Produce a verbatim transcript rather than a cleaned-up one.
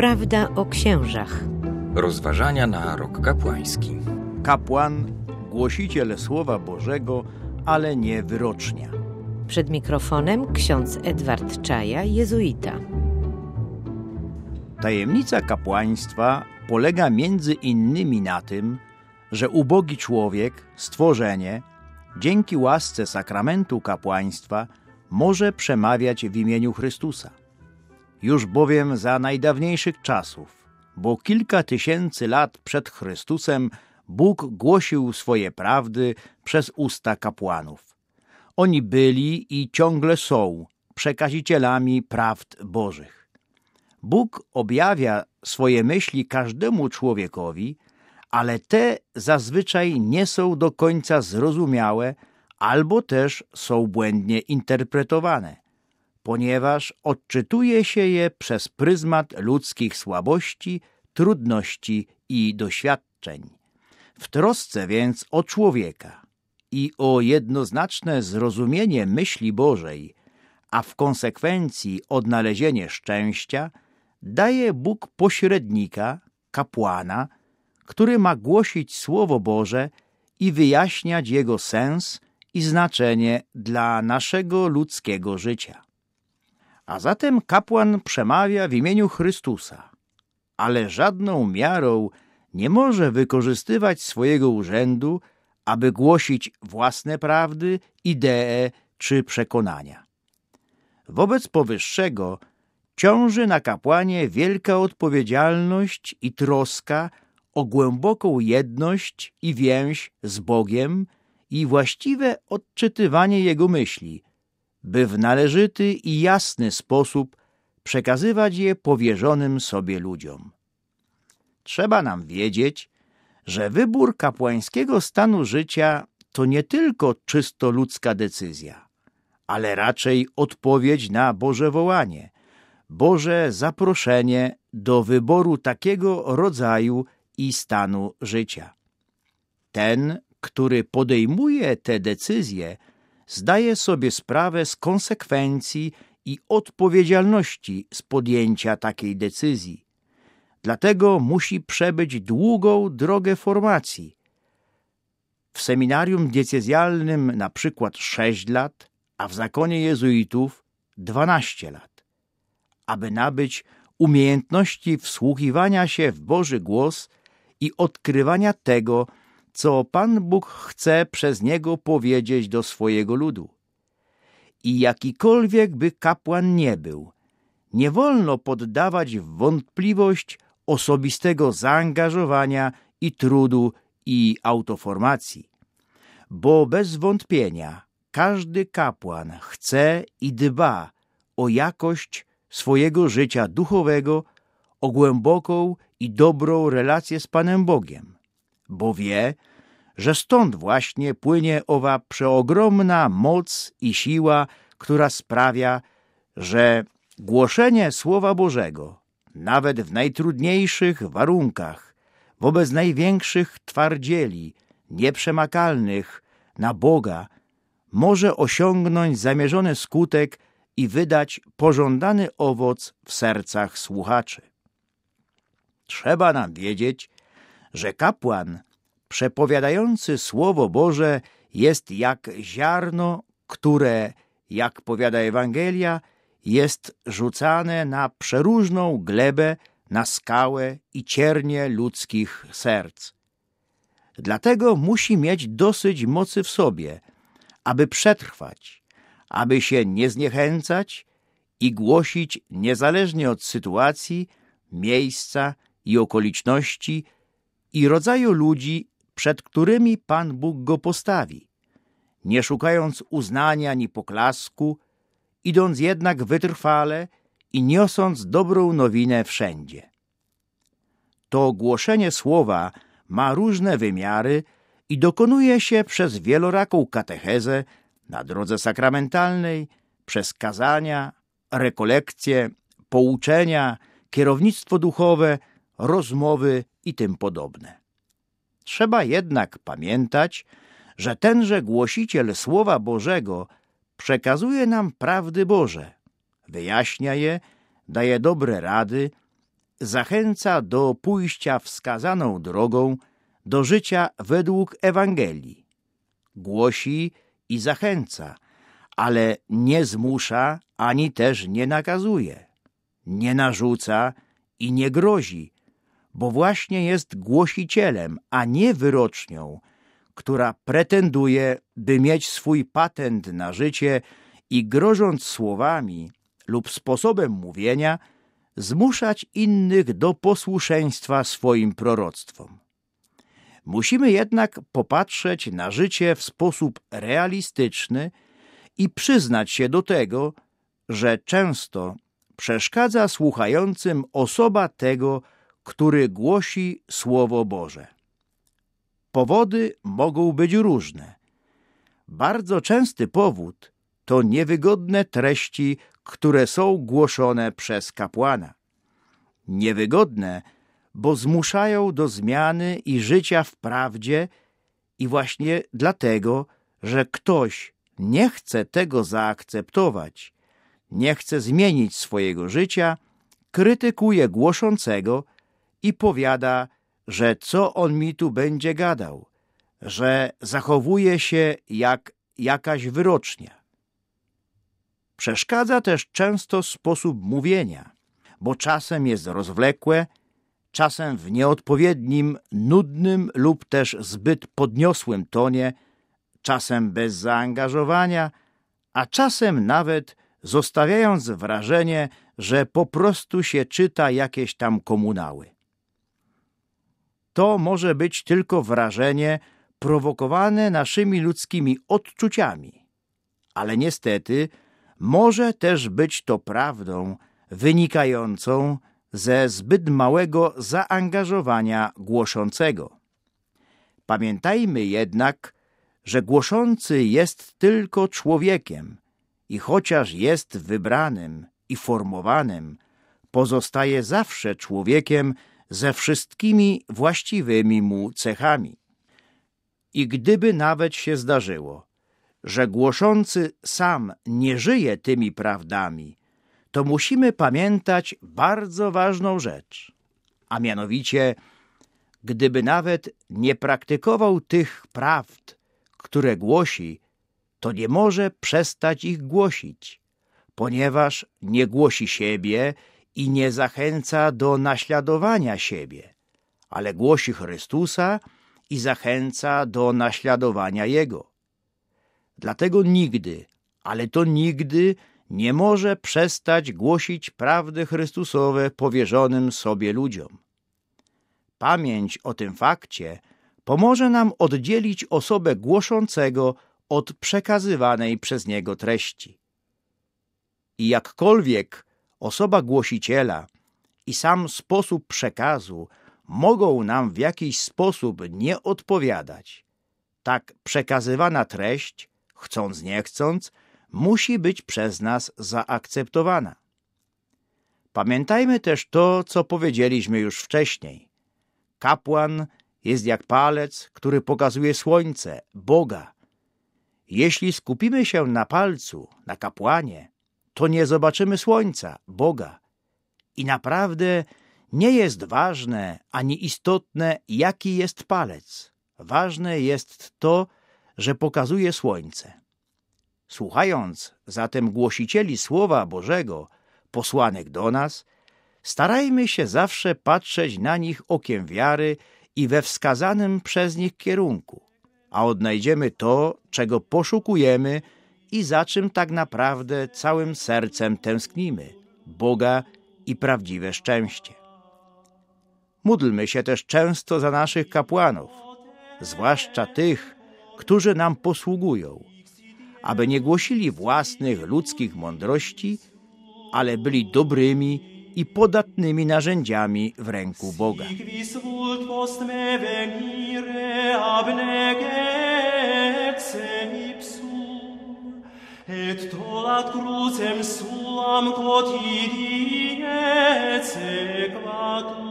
Prawda o księżach. Rozważania na rok kapłański. Kapłan, głosiciel Słowa Bożego, ale nie wyrocznia. Przed mikrofonem ksiądz Edward Czaja, jezuita. Tajemnica kapłaństwa polega między innymi na tym, że ubogi człowiek, stworzenie, dzięki łasce sakramentu kapłaństwa może przemawiać w imieniu Chrystusa. Już bowiem za najdawniejszych czasów, bo kilka tysięcy lat przed Chrystusem, Bóg głosił swoje prawdy przez usta kapłanów. Oni byli i ciągle są przekazicielami prawd Bożych. Bóg objawia swoje myśli każdemu człowiekowi, ale te zazwyczaj nie są do końca zrozumiałe albo też są błędnie interpretowane, ponieważ odczytuje się je przez pryzmat ludzkich słabości, trudności i doświadczeń. W trosce więc o człowieka i o jednoznaczne zrozumienie myśli Bożej, a w konsekwencji odnalezienie szczęścia, daje Bóg pośrednika, kapłana, który ma głosić Słowo Boże i wyjaśniać jego sens i znaczenie dla naszego ludzkiego życia. A zatem kapłan przemawia w imieniu Chrystusa, ale żadną miarą nie może wykorzystywać swojego urzędu, aby głosić własne prawdy, idee czy przekonania. Wobec powyższego ciąży na kapłanie wielka odpowiedzialność i troska o głęboką jedność i więź z Bogiem i właściwe odczytywanie Jego myśli, by w należyty i jasny sposób przekazywać je powierzonym sobie ludziom. Trzeba nam wiedzieć, że wybór kapłańskiego stanu życia to nie tylko czysto ludzka decyzja, ale raczej odpowiedź na Boże wołanie, Boże zaproszenie do wyboru takiego rodzaju i stanu życia. Ten, który podejmuje te decyzje, zdaje sobie sprawę z konsekwencji i odpowiedzialności z podjęcia takiej decyzji. Dlatego musi przebyć długą drogę formacji. W seminarium diecezjalnym na przykład sześć lat, a w zakonie jezuitów dwanaście lat, aby nabyć umiejętności wsłuchiwania się w Boży głos i odkrywania tego, co Pan Bóg chce przez niego powiedzieć do swojego ludu. I jakikolwiek by kapłan nie był, nie wolno poddawać w wątpliwość osobistego zaangażowania i trudu i autoformacji, bo bez wątpienia każdy kapłan chce i dba o jakość swojego życia duchowego, o głęboką i dobrą relację z Panem Bogiem, bo wie, że stąd właśnie płynie owa przeogromna moc i siła, która sprawia, że głoszenie Słowa Bożego, nawet w najtrudniejszych warunkach, wobec największych twardzieli, nieprzemakalnych na Boga, może osiągnąć zamierzony skutek i wydać pożądany owoc w sercach słuchaczy. Trzeba nam wiedzieć, że kapłan przepowiadający Słowo Boże jest jak ziarno, które, jak powiada Ewangelia, jest rzucane na przeróżną glebę, na skałę i ciernie ludzkich serc. Dlatego musi mieć dosyć mocy w sobie, aby przetrwać, aby się nie zniechęcać i głosić niezależnie od sytuacji, miejsca i okoliczności i rodzaju ludzi, przed którymi Pan Bóg go postawi, nie szukając uznania ani poklasku, idąc jednak wytrwale i niosąc dobrą nowinę wszędzie. To głoszenie słowa ma różne wymiary i dokonuje się przez wieloraką katechezę na drodze sakramentalnej, przez kazania, rekolekcje, pouczenia, kierownictwo duchowe, rozmowy i tym podobne. Trzeba jednak pamiętać, że tenże głosiciel Słowa Bożego przekazuje nam prawdy Boże, wyjaśnia je, daje dobre rady, zachęca do pójścia wskazaną drogą, do życia według Ewangelii. Głosi i zachęca, ale nie zmusza ani też nie nakazuje. Nie narzuca i nie grozi, bo właśnie jest głosicielem, a nie wyrocznią, która pretenduje, by mieć swój patent na życie i grożąc słowami lub sposobem mówienia, zmuszać innych do posłuszeństwa swoim proroctwom. Musimy jednak popatrzeć na życie w sposób realistyczny i przyznać się do tego, że często przeszkadza słuchającym osoba tego, który głosi Słowo Boże. Powody mogą być różne. Bardzo częsty powód to niewygodne treści, które są głoszone przez kapłana. Niewygodne, bo zmuszają do zmiany i życia w prawdzie i właśnie dlatego, że ktoś nie chce tego zaakceptować, nie chce zmienić swojego życia, krytykuje głoszącego i powiada, że co on mi tu będzie gadał, że zachowuje się jak jakaś wyrocznia. Przeszkadza też często sposób mówienia, bo czasem jest rozwlekłe, czasem w nieodpowiednim, nudnym lub też zbyt podniosłym tonie, czasem bez zaangażowania, a czasem nawet zostawiając wrażenie, że po prostu się czyta jakieś tam komunały. To może być tylko wrażenie prowokowane naszymi ludzkimi odczuciami, ale niestety może też być to prawdą wynikającą ze zbyt małego zaangażowania głoszącego. Pamiętajmy jednak, że głoszący jest tylko człowiekiem i chociaż jest wybranym i formowanym, pozostaje zawsze człowiekiem ze wszystkimi właściwymi mu cechami. I gdyby nawet się zdarzyło, że głoszący sam nie żyje tymi prawdami, to musimy pamiętać bardzo ważną rzecz, a mianowicie, gdyby nawet nie praktykował tych prawd, które głosi, to nie może przestać ich głosić, ponieważ nie głosi siebie i nie zachęca do naśladowania siebie, ale głosi Chrystusa i zachęca do naśladowania Jego. Dlatego nigdy, ale to nigdy nie może przestać głosić prawdy Chrystusowe powierzonym sobie ludziom. Pamięć o tym fakcie pomoże nam oddzielić osobę głoszącego od przekazywanej przez niego treści. I jakkolwiek osoba głosiciela i sam sposób przekazu mogą nam w jakiś sposób nie odpowiadać, tak przekazywana treść, chcąc nie chcąc, musi być przez nas zaakceptowana. Pamiętajmy też to, co powiedzieliśmy już wcześniej. Kapłan jest jak palec, który pokazuje słońce, Boga. Jeśli skupimy się na palcu, na kapłanie, to nie zobaczymy słońca, Boga. I naprawdę nie jest ważne ani istotne, jaki jest palec. Ważne jest to, że pokazuje słońce. Słuchając zatem głosicieli Słowa Bożego, posłanych do nas, starajmy się zawsze patrzeć na nich okiem wiary i we wskazanym przez nich kierunku, a odnajdziemy to, czego poszukujemy i za czym tak naprawdę całym sercem tęsknimy – Boga i prawdziwe szczęście. Módlmy się też często za naszych kapłanów, zwłaszcza tych, którzy nam posługują, aby nie głosili własnych ludzkich mądrości, ale byli dobrymi i podatnymi narzędziami w ręku Boga. Et tolat crucem suam quotidiene sequatur.